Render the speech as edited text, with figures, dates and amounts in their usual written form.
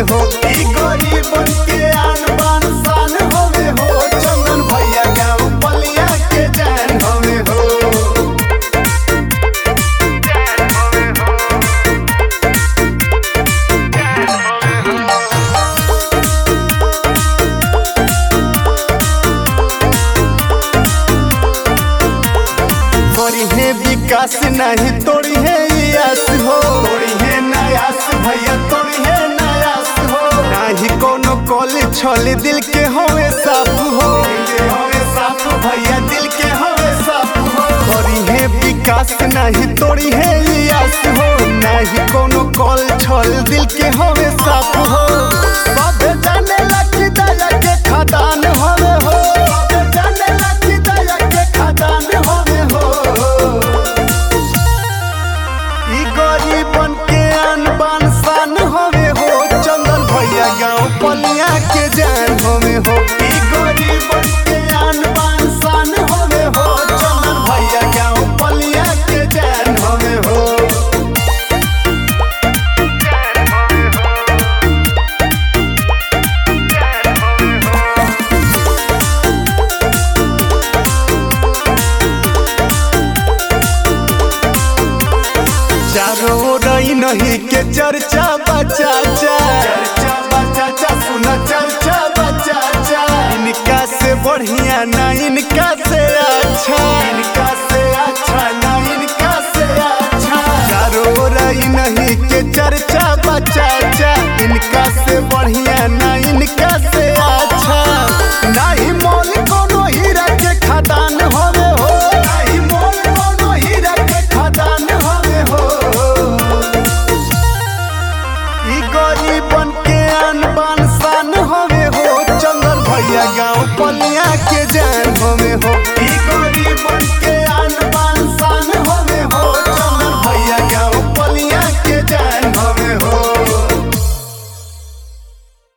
हो। ई गरीबन के आन बान शान हवे हो। चंदन भैया गाँव बलिया के जान हवे हो। तोड़ी है विकास नहीं तोड़ी है यास हो। तोड़ी है नयास भैया तोड़ी है नयास हो। नहीं कोनो कॉल छल दिल के होवे साफ हो। होवे साफ भैया दिल के होवे साफ हो। तोड़ी है विकास नहीं तोड़ी है यास हो। नहीं कोनो कॉल छल दिल के होवे साफ हो। सब जाने लगी दया के खदान होवे हो। सब जाने लगी दया के खदान होवे हो। ई गरीबन के आन बान शान हवे हो। चंदन भैया गाँव बलिया के जान हवे हो। ई गरीबन के आन बान शान हवे हो। चंदन भैया गाँव बलिया के जान हवे हो। चारों ओर नहीं के चर्चा बचाचा। चर्चा बचाचा सुना चर्चा बचाचा। इनका से बढ़िया ना इनका से अच्छा। इनका से अच्छा ना इनका से अच्छा। चारों ओर नहीं के चर्चा बचाचा। इनका से बढ़िया ना इनका से अच्छा। नहीं मोल कोनो हीरा के खदान होवे हो। नहीं मोल कोनो हीरा के खदान होवे हो। ई गरीबन के आन बान शान हवे हो। चंदन भैया गाँव बलिया के जान हवे हो। ई